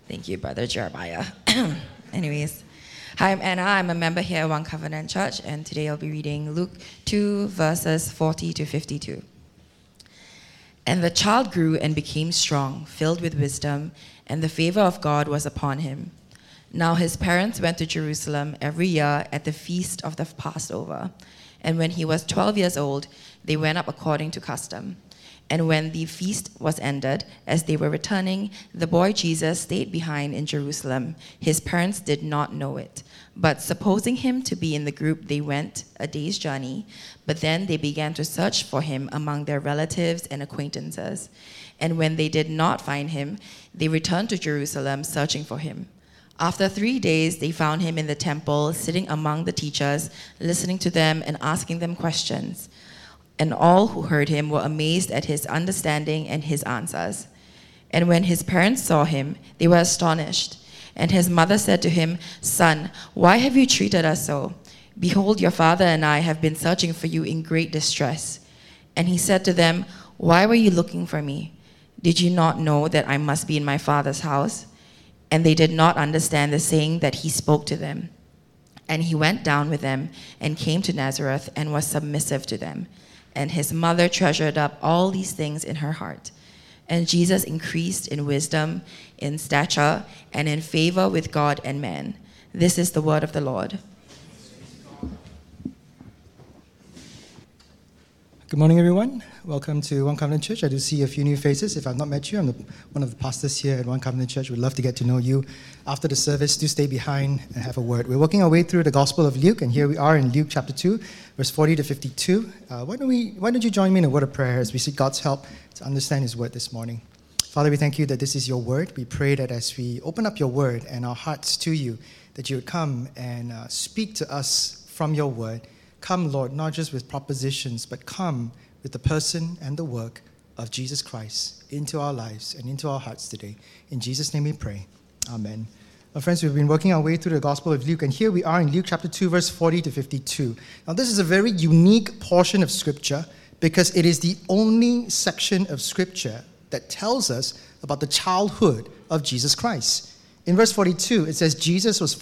Thank you, Brother Jeremiah. Anyways, hi, I'm Anna. I'm a member here at One Covenant Church, and today I'll be reading Luke 2, verses 40 to 52. And the child grew and became strong, filled with wisdom, and the favor of God was upon him. Now his parents went to Jerusalem every year at the feast of the Passover. And when he was 12 years old, they went up according to custom. And when the feast was ended, as they were returning, the boy Jesus stayed behind in Jerusalem. His parents did not know it. But supposing him to be in the group, they went a day's journey. But then they began to search for him among their relatives and acquaintances. And when they did not find him, they returned to Jerusalem, searching for him. After 3 days, they found him in the temple, sitting among the teachers, listening to them and asking them questions. And all who heard him were amazed at his understanding and his answers. And when his parents saw him, they were astonished. And his mother said to him, "Son, why have you treated us so? Behold, your father and I have been searching for you in great distress." And he said to them, "Why were you looking for me? Did you not know that I must be in my father's house?" And they did not understand the saying that he spoke to them. And he went down with them and came to Nazareth and was submissive to them. And his mother treasured up all these things in her heart. And Jesus increased in wisdom, in stature, and in favor with God and man. This is the word of the Lord. Good morning, everyone. Welcome to One Covenant Church. I do see a few new faces. If I've not met you, I'm one of the pastors here at One Covenant Church. We'd love to get to know you. After the service, do stay behind and have a word. We're working our way through the Gospel of Luke, and here we are in Luke chapter 2, verse 40 to 52. Why don't you join me in a word of prayer as we seek God's help to understand His word this morning. Father, we thank you that this is your word. We pray that as we open up your word and our hearts to you, that you would come and speak to us from your word. Come, Lord, not just with propositions, but come with the person and the work of Jesus Christ into our lives and into our hearts today. In Jesus' name we pray. Amen. Well, friends, we've been working our way through the Gospel of Luke, and here we are in Luke chapter 2, verse 40 to 52. Now, this is a very unique portion of Scripture because it is the only section of Scripture that tells us about the childhood of Jesus Christ. In verse 42, it says Jesus was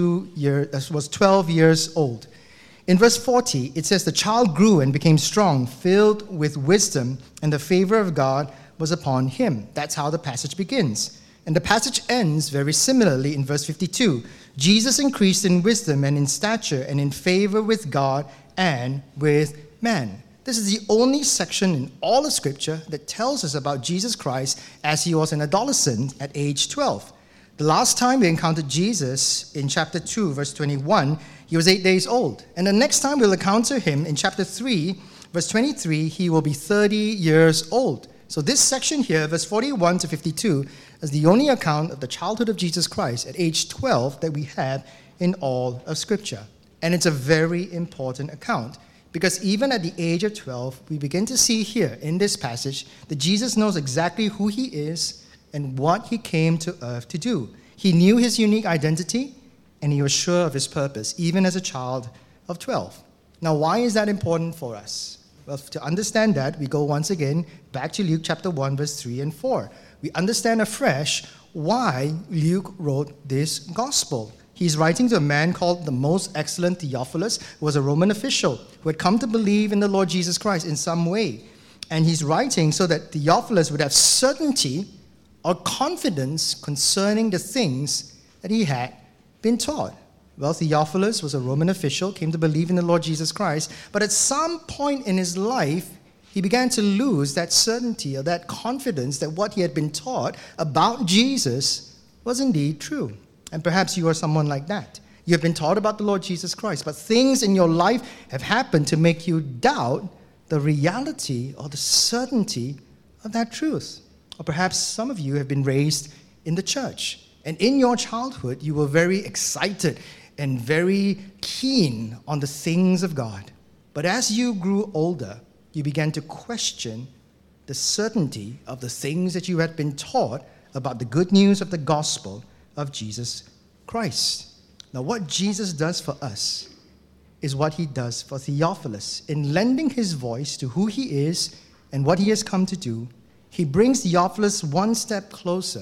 12 years old. In verse 40, it says the child grew and became strong, filled with wisdom, and the favor of God was upon him. That's how the passage begins. And the passage ends very similarly in verse 52. Jesus increased in wisdom and in stature and in favor with God and with man. This is the only section in all of Scripture that tells us about Jesus Christ as he was an adolescent at age 12. The last time we encountered Jesus in chapter 2, verse 21, he was 8 days old. And the next time we'll encounter him in chapter 3, verse 23, he will be 30 years old. So this section here, verse 41 to 52, is the only account of the childhood of Jesus Christ at age 12 that we have in all of Scripture. And it's a very important account because even at the age of 12, we begin to see here in this passage that Jesus knows exactly who he is and what he came to earth to do. He knew his unique identity, and he was sure of his purpose, even as a child of 12. Now, why is that important for us? Well, to understand that, we go once again back to Luke chapter 1, verse 3 and 4. We understand afresh why Luke wrote this gospel. He's writing to a man called the Most Excellent Theophilus, who was a Roman official who had come to believe in the Lord Jesus Christ in some way. And he's writing so that Theophilus would have certainty or confidence concerning the things that he had been taught. Well, Theophilus was a Roman official, came to believe in the Lord Jesus Christ, but at some point in his life, he began to lose that certainty or that confidence that what he had been taught about Jesus was indeed true. And perhaps you are someone like that. You have been taught about the Lord Jesus Christ, but things in your life have happened to make you doubt the reality or the certainty of that truth. Or perhaps some of you have been raised in the church. And in your childhood, you were very excited and very keen on the things of God. But as you grew older, you began to question the certainty of the things that you had been taught about the good news of the gospel of Jesus Christ. Now, what Jesus does for us is what he does for Theophilus. In lending his voice to who he is and what he has come to do, he brings Theophilus one step closer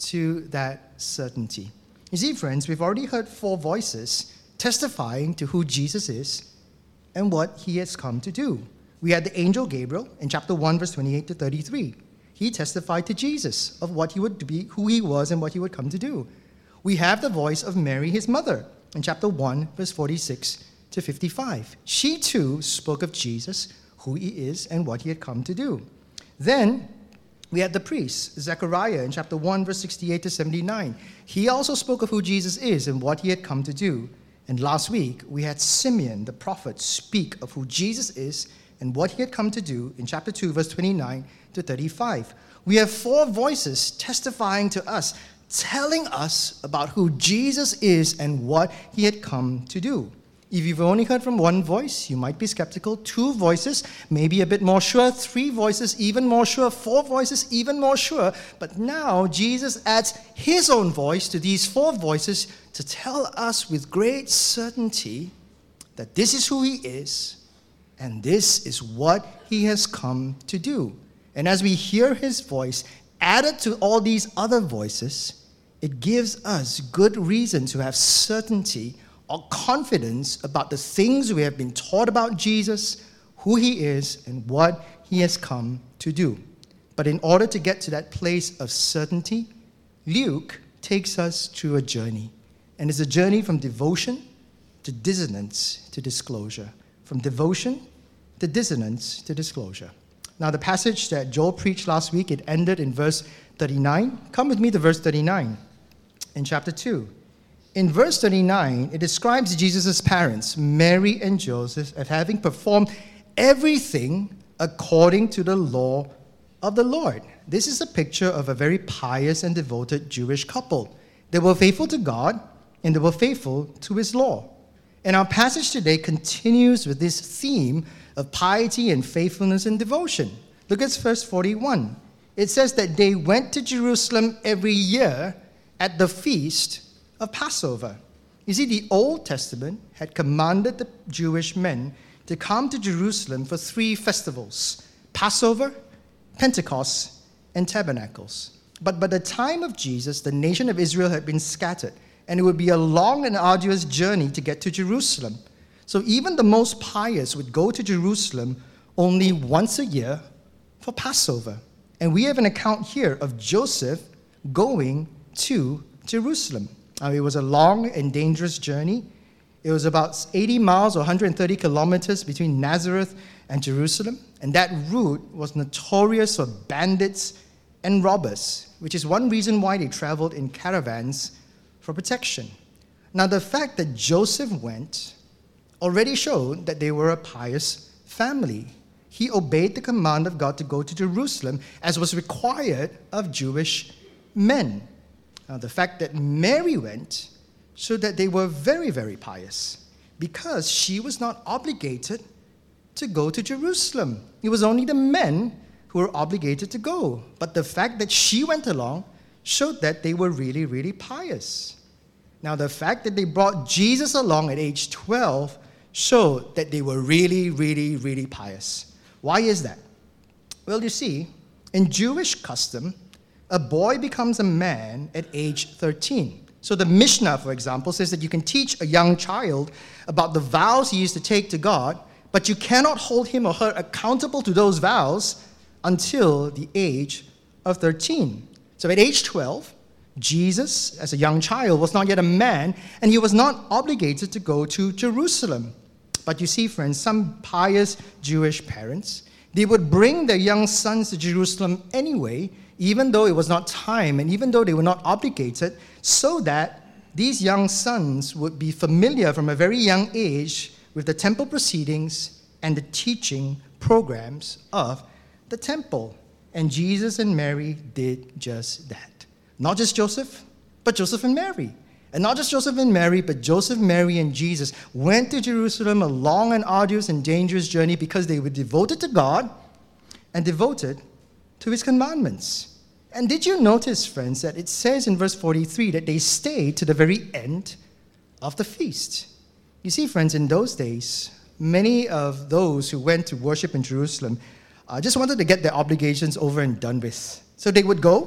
to that certainty. You see, friends, we've already heard 4 voices testifying to who Jesus is and what he has come to do. We had the angel Gabriel in chapter 1, verse 28 to 33. He testified to Jesus of what he would be, who he was, and what he would come to do. We have the voice of Mary, his mother, in chapter 1, verse 46 to 55. She too spoke of Jesus, who he is, and what he had come to do. Then we had the priest, Zechariah, in chapter 1, verse 68 to 79. He also spoke of who Jesus is and what he had come to do. And last week, we had Simeon, the prophet, speak of who Jesus is and what he had come to do in chapter 2, verse 29 to 35. We have 4 voices testifying to us, telling us about who Jesus is and what he had come to do. If you've only heard from 1 voice, you might be skeptical. 2 voices, maybe a bit more sure. 3 voices, even more sure. 4 voices, even more sure. But now Jesus adds his own voice to these 4 voices to tell us with great certainty that this is who he is and this is what he has come to do. And as we hear his voice added to all these other voices, it gives us good reason to have certainty or confidence about the things we have been taught about Jesus, who he is, and what he has come to do. But in order to get to that place of certainty, Luke takes us through a journey. And it's a journey from devotion to dissonance to disclosure. From devotion to dissonance to disclosure. Now, the passage that Joel preached last week, it ended in verse 39. Come with me to verse 39 in chapter 2. In verse 39, it describes Jesus' parents, Mary and Joseph, as having performed everything according to the law of the Lord. This is a picture of a very pious and devoted Jewish couple. They were faithful to God, and they were faithful to his law. And our passage today continues with this theme of piety and faithfulness and devotion. Look at verse 41. It says that they went to Jerusalem every year at the feast of Passover. You see, the Old Testament had commanded the Jewish men to come to Jerusalem for 3 festivals: Passover, Pentecost, and Tabernacles. But by the time of Jesus, the nation of Israel had been scattered, and it would be a long and arduous journey to get to Jerusalem. So even the most pious would go to Jerusalem only once a year for Passover. And we have an account here of Joseph going to Jerusalem. It was a long and dangerous journey. It was about 80 miles or 130 kilometers between Nazareth and Jerusalem. And that route was notorious for bandits and robbers, which is one reason why they traveled in caravans for protection. Now, the fact that Joseph went already showed that they were a pious family. He obeyed the command of God to go to Jerusalem, as was required of Jewish men. Now, the fact that Mary went showed that they were very, very pious, because she was not obligated to go to Jerusalem. It was only the men who were obligated to go. But the fact that she went along showed that they were really, really pious. Now, the fact that they brought Jesus along at age 12 showed that they were really, really, really pious. Why is that? Well, you see, in Jewish custom, a boy becomes a man at age 13. So the Mishnah, for example, says that you can teach a young child about the vows he is to take to God, but you cannot hold him or her accountable to those vows until the age of 13. So at age 12, Jesus, as a young child, was not yet a man, and he was not obligated to go to Jerusalem. But you see, friends, some pious Jewish parents, they would bring their young sons to Jerusalem anyway, even though it was not time and even though they were not obligated, so that these young sons would be familiar from a very young age with the temple proceedings and the teaching programs of the temple. And Jesus and Mary did just that. Not just Joseph, but Joseph and Mary. And not just Joseph and Mary, but Joseph, Mary, and Jesus went to Jerusalem, a long and arduous and dangerous journey, because they were devoted to God and devoted to his commandments. And did you notice, friends, that it says in verse 43 that they stayed to the very end of the feast? You see, friends, in those days, many of those who went to worship in Jerusalem just wanted to get their obligations over and done with. So they would go,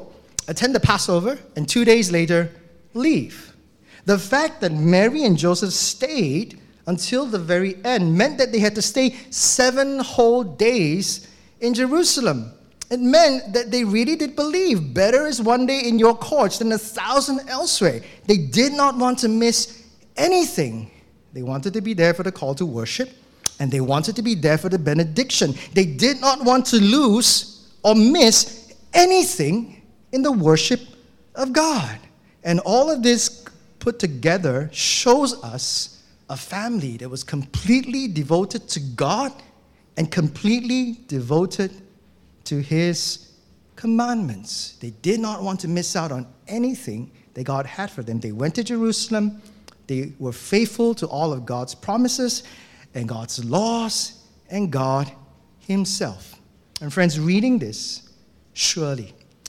attend the Passover, and 2 days later, leave. The fact that Mary and Joseph stayed until the very end meant that they had to stay 7 whole days in Jerusalem. It meant that they really did believe better is one day in your courts than 1,000 elsewhere. They did not want to miss anything. They wanted to be there for the call to worship, and they wanted to be there for the benediction. They did not want to lose or miss anything in the worship of God. And all of this put together shows us a family that was completely devoted to God and completely devoted to His commandments. They did not want to miss out on anything that God had for them. They went to Jerusalem. They were faithful to all of God's promises and God's laws and God Himself. And friends, reading this, surely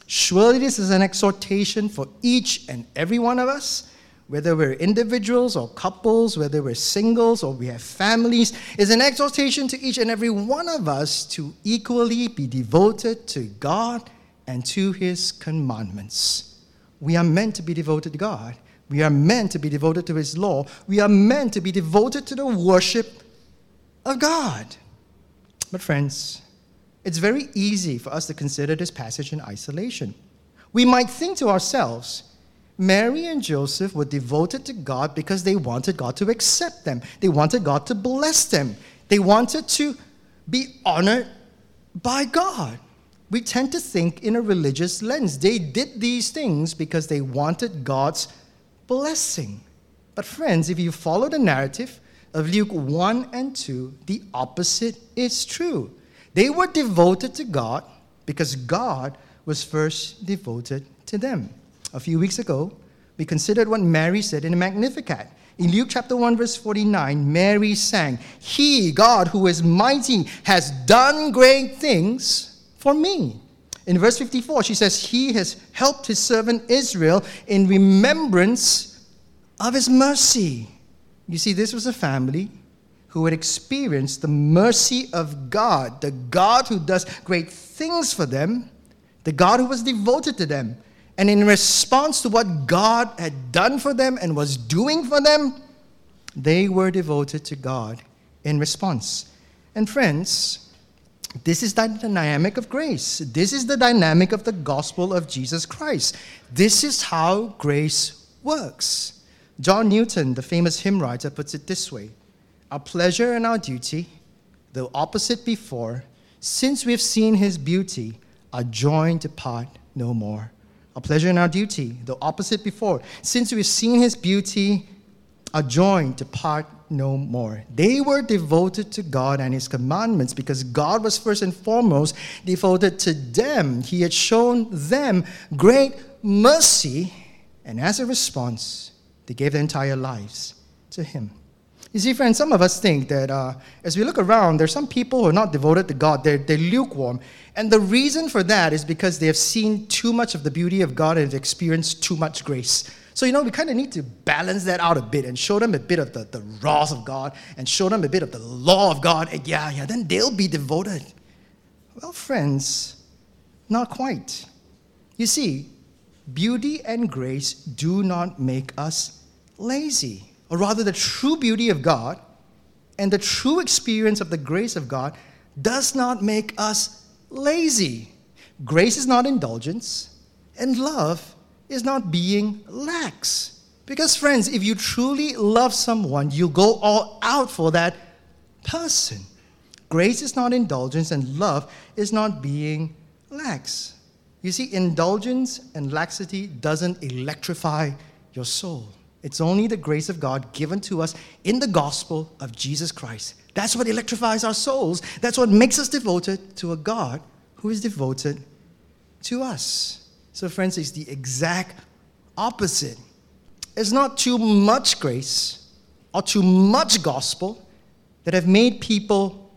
this is an exhortation for each and every one of us, whether we're individuals or couples, whether we're singles or we have families, is an exhortation to each and every one of us to equally be devoted to God and to His commandments. We are meant to be devoted to God. We are meant to be devoted to His law. We are meant to be devoted to the worship of God. But friends, it's very easy for us to consider this passage in isolation. We might think to ourselves, Mary and Joseph were devoted to God because they wanted God to accept them. They wanted God to bless them. They wanted to be honored by God. We tend to think in a religious lens. They did these things because they wanted God's blessing. But friends, if you follow the narrative of Luke 1 and 2, the opposite is true. They were devoted to God because God was first devoted to them. A few weeks ago, we considered what Mary said in the Magnificat. In Luke chapter 1, verse 49, Mary sang, "He, God, who is mighty, has done great things for me." In verse 54, she says, "He has helped His servant Israel in remembrance of His mercy." You see, this was a family who had experienced the mercy of God, the God who does great things for them, the God who was devoted to them. And in response to what God had done for them and was doing for them, they were devoted to God in response. And friends, this is the dynamic of grace. This is the dynamic of the gospel of Jesus Christ. This is how grace works. John Newton, the famous hymn writer, puts it this way: "Our pleasure and our duty, though opposite before, since we've seen His beauty, are joined to part no more." Our pleasure and our duty, though opposite before, since we've seen His beauty, are joined to part no more. They were devoted to God and His commandments because God was first and foremost devoted to them. He had shown them great mercy, and as a response, they gave their entire lives to Him. You see, friends, some of us think that as we look around, there's some people who are not devoted to God. They're lukewarm. And the reason for that is because they have seen too much of the beauty of God and have experienced too much grace. So, we kind of need to balance that out a bit and show them a bit of the wrath of God and show them a bit of the law of God. And then they'll be devoted. Well, friends, not quite. You see, beauty and grace do not make us lazy. Or rather, the true beauty of God and the true experience of the grace of God does not make us lazy. Grace is not indulgence, and love is not being lax. Because, friends, if you truly love someone, you go all out for that person. Grace is not indulgence, and love is not being lax. You see, indulgence and laxity doesn't electrify your soul. It's only the grace of God given to us in the gospel of Jesus Christ. That's what electrifies our souls. That's what makes us devoted to a God who is devoted to us. So, friends, it's the exact opposite. It's not too much grace or too much gospel that have made people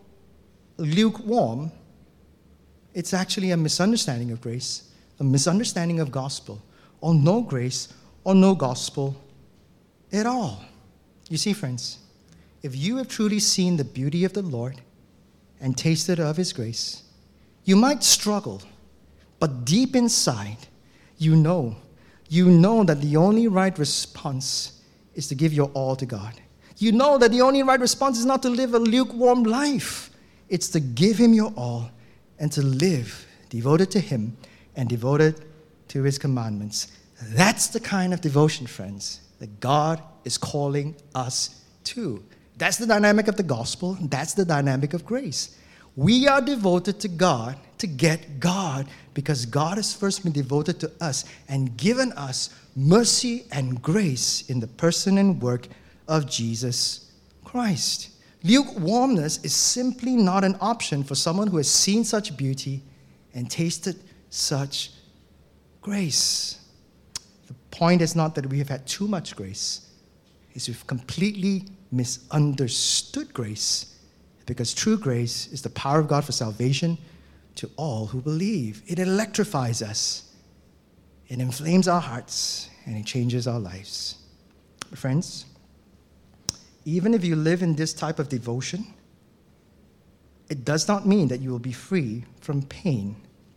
lukewarm. It's actually a misunderstanding of grace, a misunderstanding of gospel, or no grace or no gospel at all. You see, friends, if you have truly seen the beauty of the Lord and tasted of His grace, you might struggle, but deep inside, you know that the only right response is to give your all to God. You know that the only right response is not to live a lukewarm life. It's to give him your all and to live devoted to him and devoted to his commandments. That's the kind of devotion, friends, that God is calling us to. That's the dynamic of the gospel. That's the dynamic of grace. We are devoted to God to get God because God has first been devoted to us and given us mercy and grace in the person and work of Jesus Christ. Lukewarmness is simply not an option for someone who has seen such beauty and tasted such grace. The point is not that we have had too much grace. It's we've completely misunderstood grace, because true grace is the power of God for salvation to all who believe. It electrifies us, it inflames our hearts, and it changes our lives. But friends, even if you live in this type of devotion, it does not mean that you will be free from pain.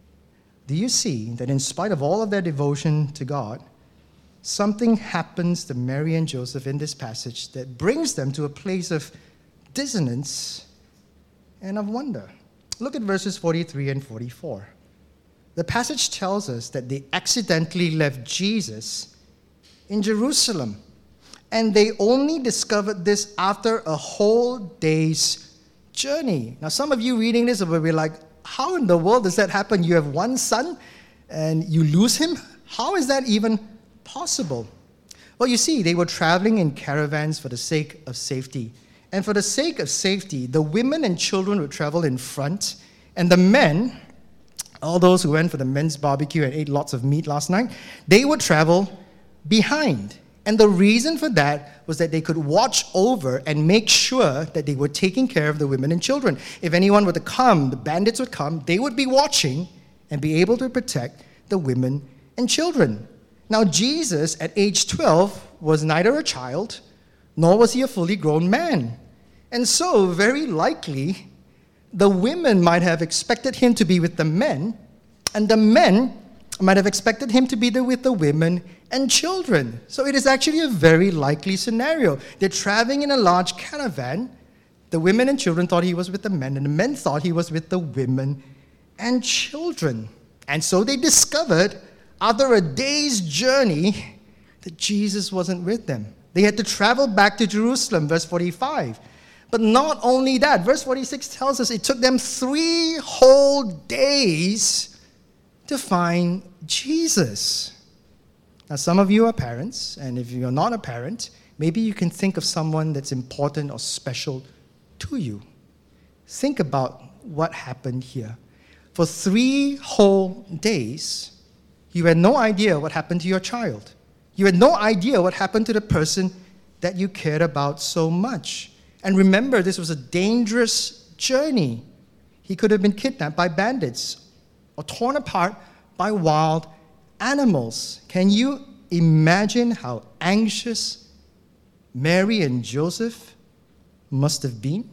Do you see that in spite of all of their devotion to God, something happens to Mary and Joseph in this passage that brings them to a place of dissonance and of wonder? Look at verses 43 and 44. The passage tells us that they accidentally left Jesus in Jerusalem, and they only discovered this after a whole day's journey. Now, some of you reading this will be like, how in the world does that happen? You have one son and you lose him? How is that even possible? Well, you see, they were traveling in caravans for the sake of safety. And for the sake of safety, the women and children would travel in front, and the men, all those who went for the men's barbecue and ate lots of meat last night, they would travel behind. And the reason for that was that they could watch over and make sure that they were taking care of the women and children. If anyone were to come, the bandits would come, they would be watching and be able to protect the women and children. Now, Jesus, at age 12, was neither a child, nor was he a fully grown man. And so, very likely, the women might have expected him to be with the men, and the men might have expected him to be there with the women and children. So it is actually a very likely scenario. They're traveling in a large caravan. The women and children thought he was with the men, and the men thought he was with the women and children. And so they discovered, after a day's journey, that Jesus wasn't with them. They had to travel back to Jerusalem, verse 45. But not only that, verse 46 tells us it took them 3 whole days to find Jesus. Now, some of you are parents, and if you're not a parent, maybe you can think of someone that's important or special to you. Think about what happened here. For 3 whole days, you had no idea what happened to your child. You had no idea what happened to the person that you cared about so much. And remember, this was a dangerous journey. He could have been kidnapped by bandits or torn apart by wild animals. Can you imagine how anxious Mary and Joseph must have been?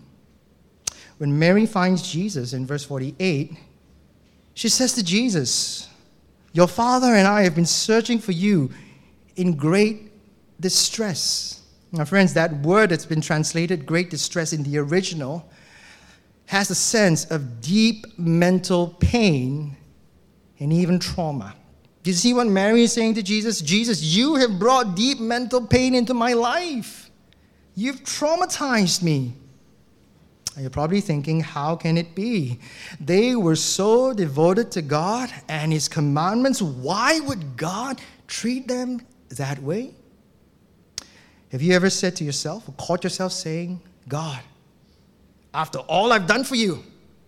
When Mary finds Jesus in verse 48, she says to Jesus, "Your father and I have been searching for you in great distress." Now, friends, that word that's been translated great distress in the original has a sense of deep mental pain and even trauma. Do you see what Mary is saying to Jesus? Jesus, you have brought deep mental pain into my life. You've traumatized me. And you're probably thinking, how can it be? They were so devoted to God and his commandments. Why would God treat them that way? Have you ever said to yourself or caught yourself saying, God, after all I've done for you,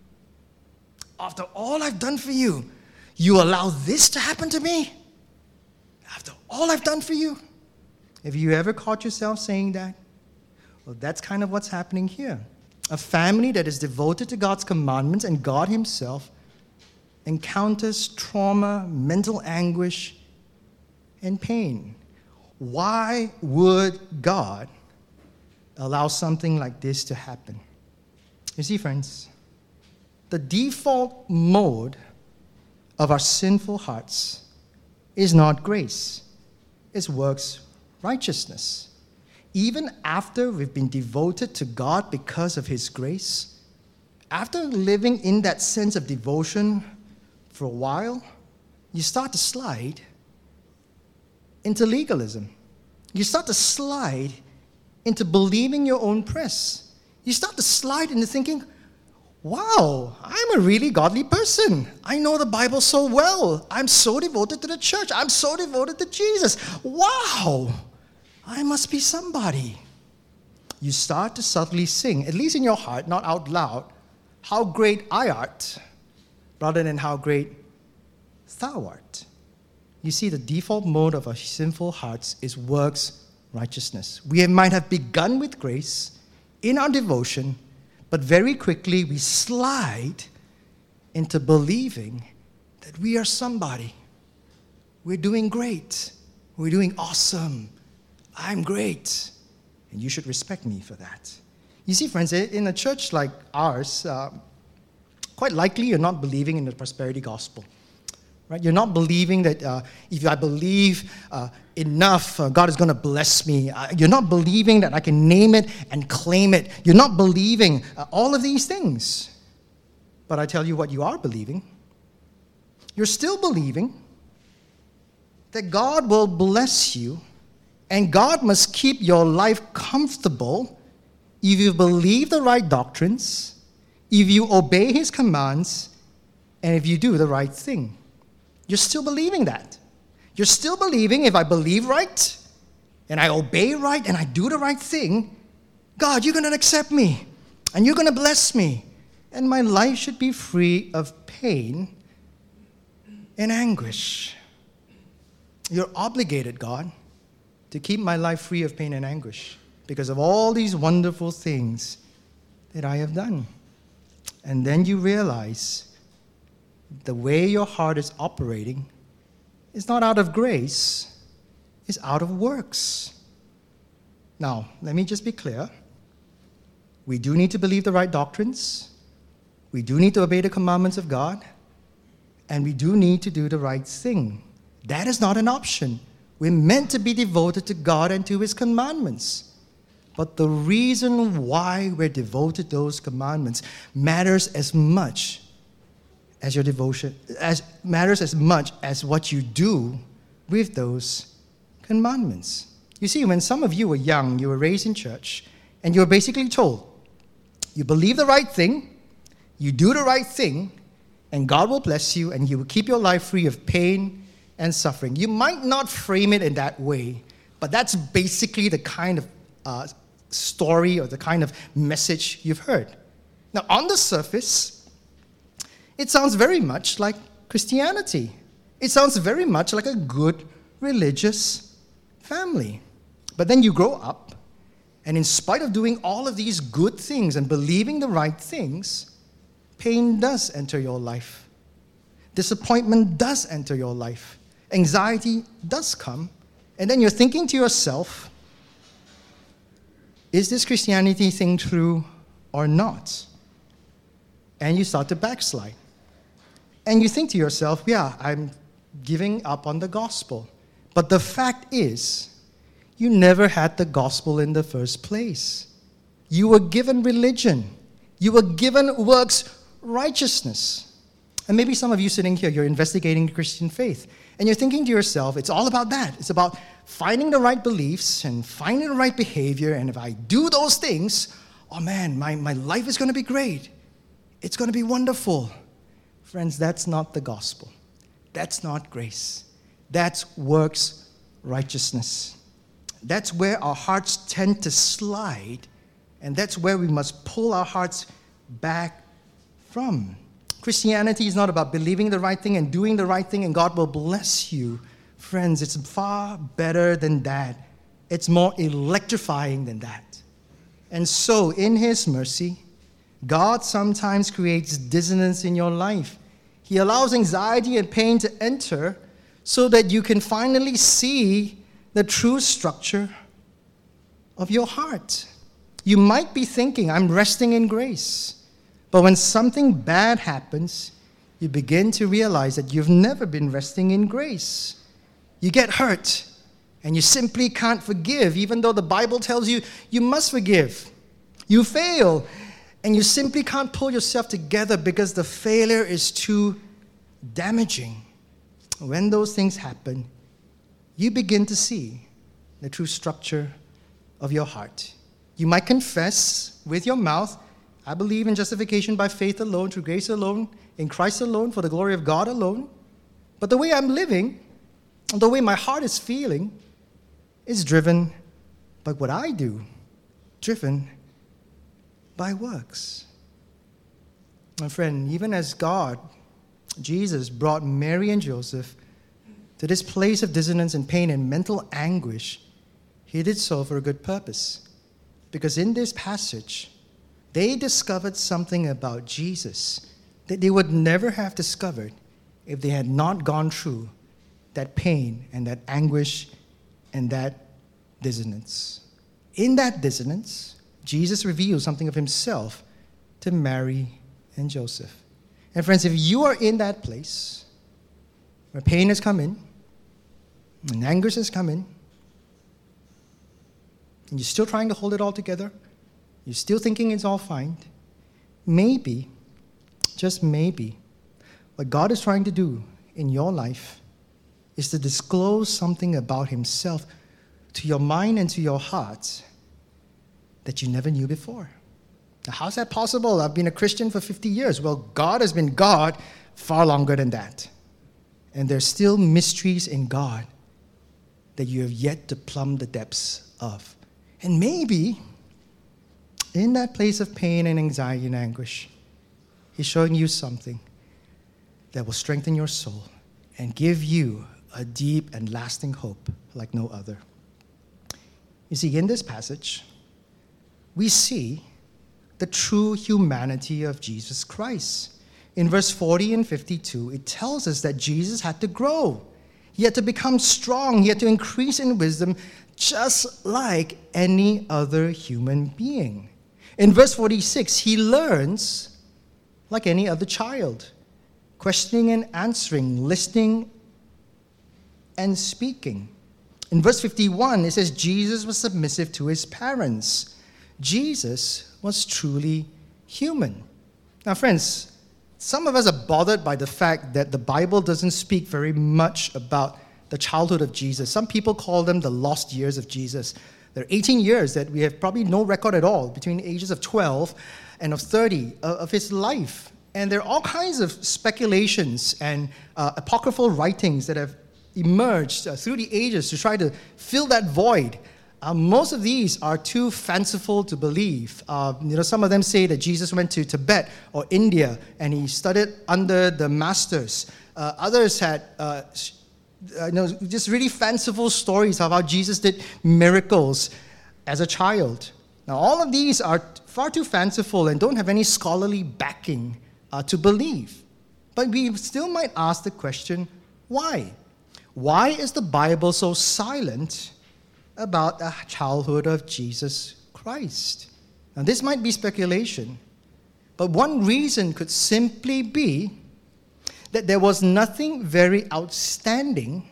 you allow this to happen to me? After all I've done for you? Have you ever caught yourself saying that? Well, that's kind of what's happening here. A family that is devoted to God's commandments and God himself encounters trauma, mental anguish, and pain. Why would God allow something like this to happen? You see, friends, the default mode of our sinful hearts is not grace. It's works righteousness. Even after we've been devoted to God because of His grace, after living in that sense of devotion for a while, you start to slide into legalism. You start to slide into believing your own press. You start to slide into thinking, wow, I'm a really godly person. I know the Bible so well. I'm so devoted to the church. I'm so devoted to Jesus. Wow, I must be somebody. You start to subtly sing, at least in your heart, not out loud, how great I art, rather than how great thou art. You see, the default mode of our sinful hearts is works righteousness. We might have begun with grace in our devotion, but very quickly we slide into believing that we are somebody. We're doing great. We're doing awesome. I'm great. And you should respect me for that. You see, friends, in a church like ours, quite likely you're not believing in the prosperity gospel. Right? You're not believing that if I believe enough, God is going to bless me. You're not believing that I can name it and claim it. You're not believing all of these things. But I tell you what you are believing. You're still believing that God will bless you and God must keep your life comfortable if you believe the right doctrines, if you obey His commands, and if you do the right thing. You're still believing that. You're still believing if I believe right, and I obey right, and I do the right thing, God, you're going to accept me, and you're going to bless me, and my life should be free of pain and anguish. You're obligated, God, to keep my life free of pain and anguish because of all these wonderful things that I have done. And then you realize the way your heart is operating is not out of grace, it's out of works. Now, let me just be clear. We do need to believe the right doctrines. We do need to obey the commandments of God. And we do need to do the right thing. That is not an option. We're meant to be devoted to God and to His commandments. But the reason why we're devoted to those commandments matters as much as your devotion, matters as much as what you do with those commandments. You see, when some of you were young, you were raised in church, and you were basically told, you believe the right thing, you do the right thing, and God will bless you, and He will keep your life free of pain and suffering. You might not frame it in that way, but that's basically the kind of story or the kind of message you've heard. Now, on the surface, it sounds very much like Christianity. It sounds very much like a good religious family. But then you grow up, and in spite of doing all of these good things and believing the right things, pain does enter your life. Disappointment does enter your life. Anxiety does come. And then you're thinking to yourself, is this Christianity thing true or not? And you start to backslide. And you think to yourself, yeah, I'm giving up on the gospel. But the fact is, you never had the gospel in the first place. You were given religion. You were given works righteousness. And maybe some of you sitting here, you're investigating the Christian faith. And you're thinking to yourself, it's all about that. It's about finding the right beliefs and finding the right behavior. And if I do those things, oh man, my life is going to be great. It's going to be wonderful. Friends, that's not the gospel. That's not grace. That's works righteousness. That's where our hearts tend to slide. And that's where we must pull our hearts back from. Christianity is not about believing the right thing and doing the right thing and God will bless you. Friends, it's far better than that. It's more electrifying than that. And so, in His mercy, God sometimes creates dissonance in your life. He allows anxiety and pain to enter so that you can finally see the true structure of your heart. You might be thinking, I'm resting in grace. But when something bad happens, you begin to realize that you've never been resting in grace. You get hurt, and you simply can't forgive, even though the Bible tells you you must forgive. You fail, and you simply can't pull yourself together because the failure is too damaging. When those things happen, you begin to see the true structure of your heart. You might confess with your mouth, I believe in justification by faith alone, through grace alone, in Christ alone, for the glory of God alone. But the way I'm living, the way my heart is feeling, is driven by what I do, driven by works. My friend, even as God, Jesus, brought Mary and Joseph to this place of dissonance and pain and mental anguish, he did so for a good purpose. Because in this passage, they discovered something about Jesus that they would never have discovered if they had not gone through that pain and that anguish and that dissonance. In that dissonance, Jesus reveals something of himself to Mary and Joseph. And friends, if you are in that place where pain has come in, and anguish has come in, and you're still trying to hold it all together, you're still thinking it's all fine, maybe, just maybe, what God is trying to do in your life is to disclose something about himself to your mind and to your heart that you never knew before. Now, how's that possible? I've been a Christian for 50 years. Well, God has been God far longer than that. And there's still mysteries in God that you have yet to plumb the depths of. And maybe in that place of pain and anxiety and anguish, he's showing you something that will strengthen your soul and give you a deep and lasting hope like no other. You see, in this passage, we see the true humanity of Jesus Christ. In verse 40 and 52, it tells us that Jesus had to grow. He had to become strong. He had to increase in wisdom just like any other human being. In verse 46, he learns like any other child, questioning and answering, listening and speaking. In verse 51, it says Jesus was submissive to his parents. Jesus was truly human. Now, friends, some of us are bothered by the fact that the Bible doesn't speak very much about the childhood of Jesus. Some people call them the lost years of Jesus. There are 18 years that we have probably no record at all between the ages of 12 and of 30 of his life. And there are all kinds of speculations and apocryphal writings that have emerged through the ages to try to fill that void. Most of these are too fanciful to believe. Some of them say that Jesus went to Tibet or India and he studied under the masters. Others had just really fanciful stories of how Jesus did miracles as a child. Now, all of these are far too fanciful and don't have any scholarly backing to believe. But we still might ask the question, why? Why is the Bible so silent about the childhood of Jesus Christ? Now, this might be speculation, but one reason could simply be that there was nothing very outstanding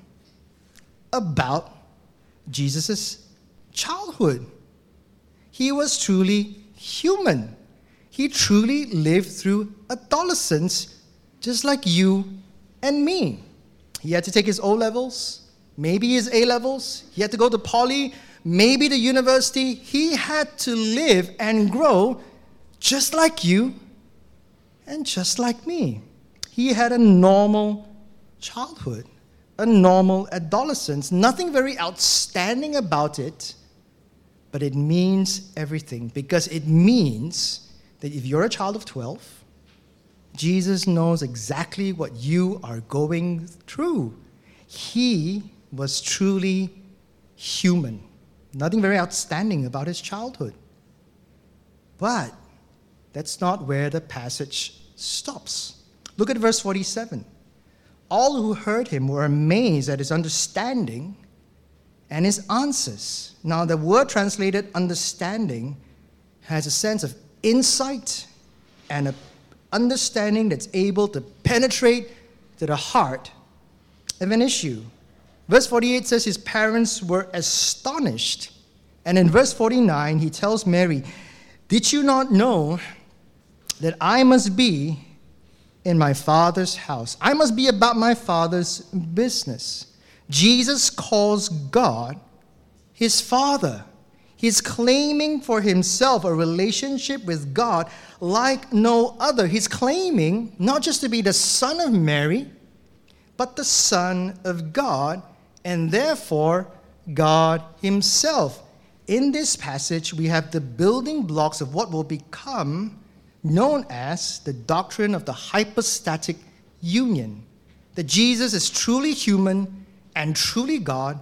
about Jesus' childhood. He was truly human. He truly lived through adolescence just like you and me. He had to take his O-levels, maybe his A-levels. He had to go to poly, maybe the university. He had to live and grow just like you and just like me. He had a normal childhood, a normal adolescence. Nothing very outstanding about it, but it means everything, because it means that if you're a child of 12, Jesus knows exactly what you are going through. He was truly human. Nothing very outstanding about his childhood. But that's not where the passage stops. Look at verse 47. All who heard him were amazed at his understanding and his answers. Now, the word translated understanding has a sense of insight and an understanding that's able to penetrate to the heart of an issue. Verse 48 says his parents were astonished. And in verse 49, he tells Mary, "Did you not know that I must be in my Father's house? I must be about my Father's business." Jesus calls God his Father. He's claiming for himself a relationship with God like no other. He's claiming not just to be the Son of Mary, but the Son of God, and therefore God himself. In this passage, we have the building blocks of what will become known as the doctrine of the hypostatic union, that Jesus is truly human and truly God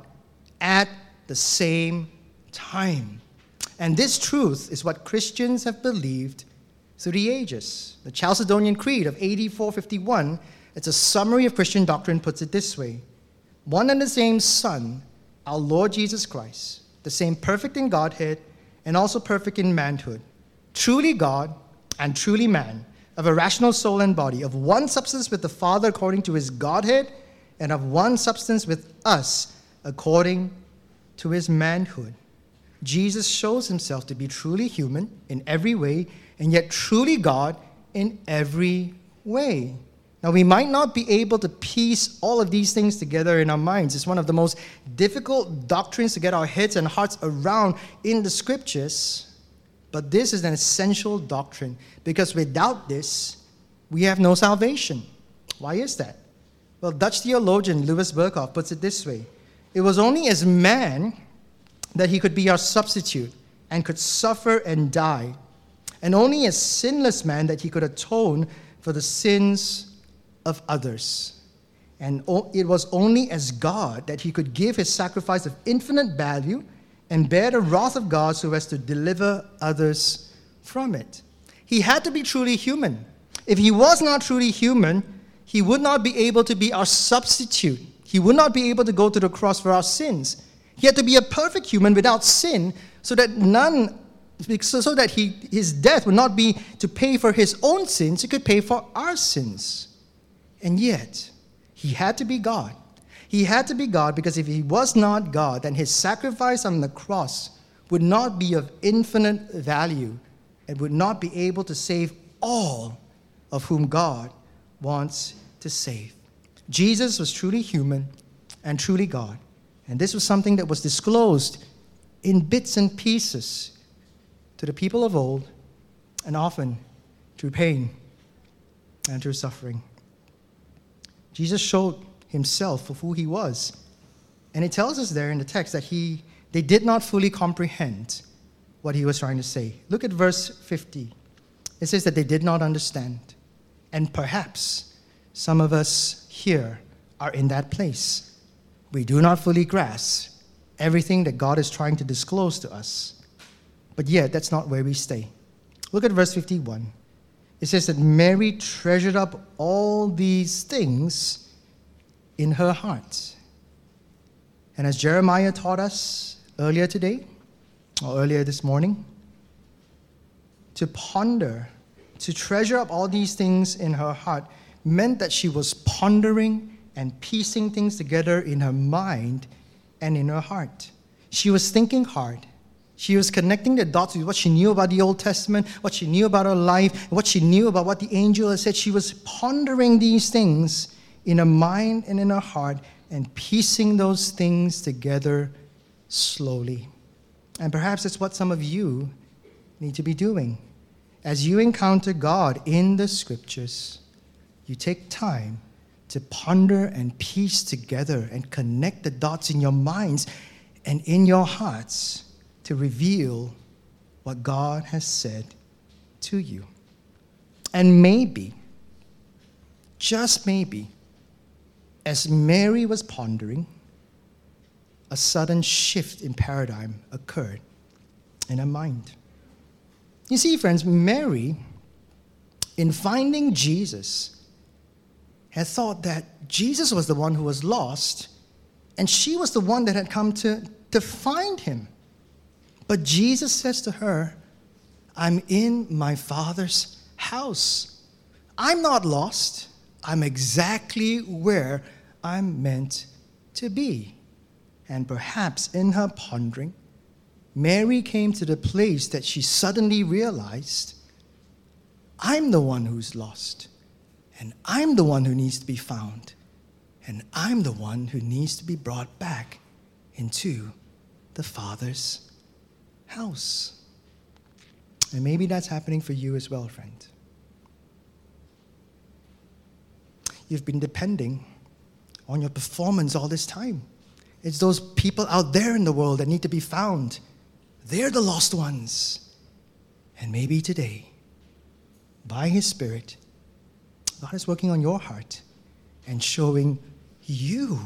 at the same time. And this truth is what Christians have believed through the ages. The Chalcedonian Creed of AD 451, it's a summary of Christian doctrine, puts it this way: one and the same Son, our Lord Jesus Christ, the same perfect in Godhead and also perfect in manhood, truly God and truly man, of a rational soul and body, of one substance with the Father according to his Godhead, and of one substance with us according to his manhood. Jesus shows himself to be truly human in every way, and yet truly God in every way. Now, we might not be able to piece all of these things together in our minds. It's one of the most difficult doctrines to get our heads and hearts around in the scriptures. But this is an essential doctrine, because without this, we have no salvation. Why is that? Well, Dutch theologian Louis Berkhoff puts it this way: it was only as man that he could be our substitute and could suffer and die, and only as sinless man that he could atone for the sins of others. And it was only as God that he could give his sacrifice of infinite value and bear the wrath of God so as to deliver others from it. He had to be truly human. If he was not truly human, he would not be able to be our substitute. He would not be able to go to the cross for our sins. He had to be a perfect human without sin, so that his death would not be to pay for his own sins, he could pay for our sins. And yet, he had to be God. He had to be God because if he was not God, then his sacrifice on the cross would not be of infinite value and would not be able to save all of whom God wants to save. Jesus was truly human and truly God. And this was something that was disclosed in bits and pieces to the people of old, and often through pain and through suffering. Jesus showed himself for who he was. And it tells us there in the text that they did not fully comprehend what he was trying to say. Look at verse 50. It says that they did not understand. And perhaps some of us here are in that place. We do not fully grasp everything that God is trying to disclose to us. But yet, that's not where we stay. Look at verse 51. It says that Mary treasured up all these things in her heart. And as Jeremiah taught us earlier today, or earlier this morning, to ponder, to treasure up all these things in her heart meant that she was pondering and piecing things together in her mind and in her heart. She was thinking hard. She was connecting the dots with what she knew about the Old Testament, what she knew about her life, what she knew about what the angel had said. She was pondering these things in her mind and in her heart and piecing those things together slowly. And perhaps it's what some of you need to be doing. As you encounter God in the scriptures, you take time to ponder and piece together and connect the dots in your minds and in your hearts to reveal what God has said to you. And maybe, just maybe, as Mary was pondering, a sudden shift in paradigm occurred in her mind. You see, friends, Mary, in finding Jesus, had thought that Jesus was the one who was lost, and she was the one that had come to find him. But Jesus says to her, I'm in my Father's house. I'm not lost. I'm exactly where I'm meant to be. And perhaps in her pondering, Mary came to the place that she suddenly realized, I'm the one who's lost, and I'm the one who needs to be found, and I'm the one who needs to be brought back into the Father's house. And maybe that's happening for you as well, friend. You've been depending on your performance all this time. It's those people out there in the world that need to be found. They're the lost ones. And maybe today, by His Spirit, God is working on your heart and showing you,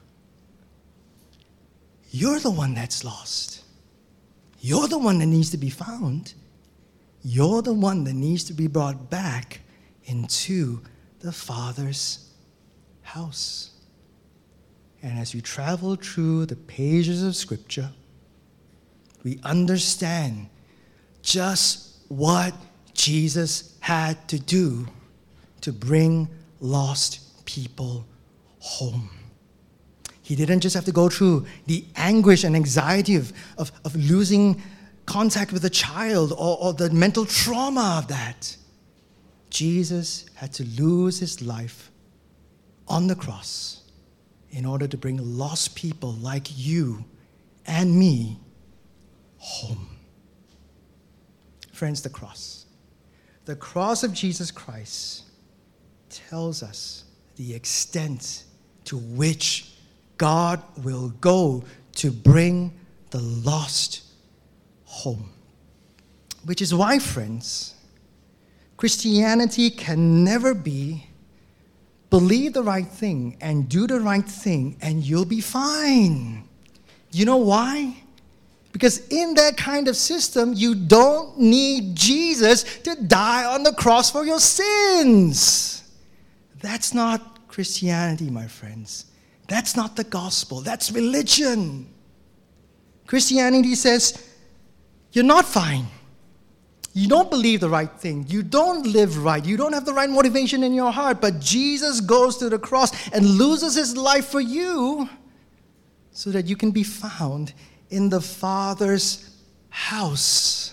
you're the one that's lost. You're the one that needs to be found. You're the one that needs to be brought back into the Father's house. And as we travel through the pages of Scripture, we understand just what Jesus had to do to bring lost people home. He didn't just have to go through the anguish and anxiety of losing contact with a child or the mental trauma of that. Jesus had to lose his life on the cross in order to bring lost people like you and me home. Friends, the cross. The cross of Jesus Christ tells us the extent to which God will go to bring the lost home. Which is why, friends, Christianity can never be believe the right thing and do the right thing and you'll be fine. You know why? Because in that kind of system, you don't need Jesus to die on the cross for your sins. That's not Christianity, my friends. That's not the gospel. That's religion. Christianity says, you're not fine. You don't believe the right thing. You don't live right. You don't have the right motivation in your heart. But Jesus goes to the cross and loses his life for you so that you can be found in the Father's house.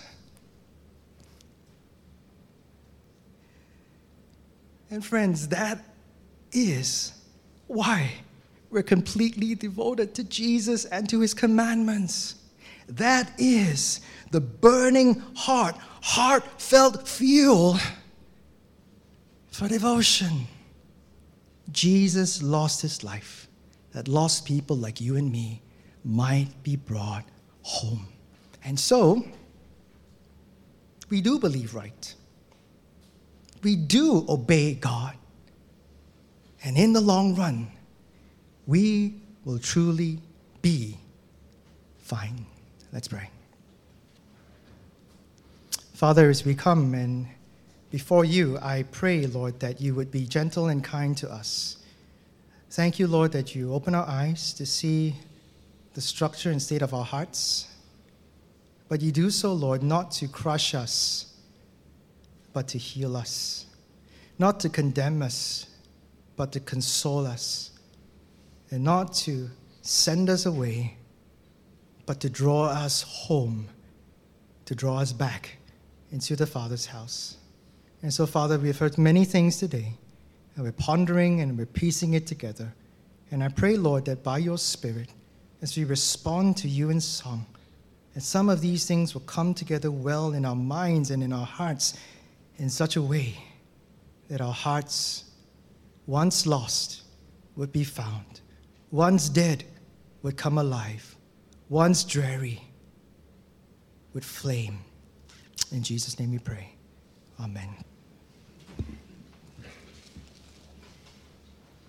And friends, that is why we're completely devoted to Jesus and to his commandments. That is the burning heart, heartfelt fuel for devotion. Jesus lost his life that lost people like you and me might be brought home. And so, we do believe right. We do obey God. And in the long run, we will truly be fine. Let's pray. Father, as we come and before you, I pray, Lord, that you would be gentle and kind to us. Thank you, Lord, that you open our eyes to see the structure and state of our hearts. But you do so, Lord, not to crush us, but to heal us. Not to condemn us, but to console us. And not to send us away, but to draw us home, to draw us back into the Father's house. And so, Father, we have heard many things today, and we're pondering and we're piecing it together. And I pray, Lord, that by your Spirit, as we respond to you in song, that some of these things will come together well in our minds and in our hearts in such a way that our hearts, once lost, would be found. Once dead, would come alive. Once dreary, would flame. In Jesus' name we pray. Amen.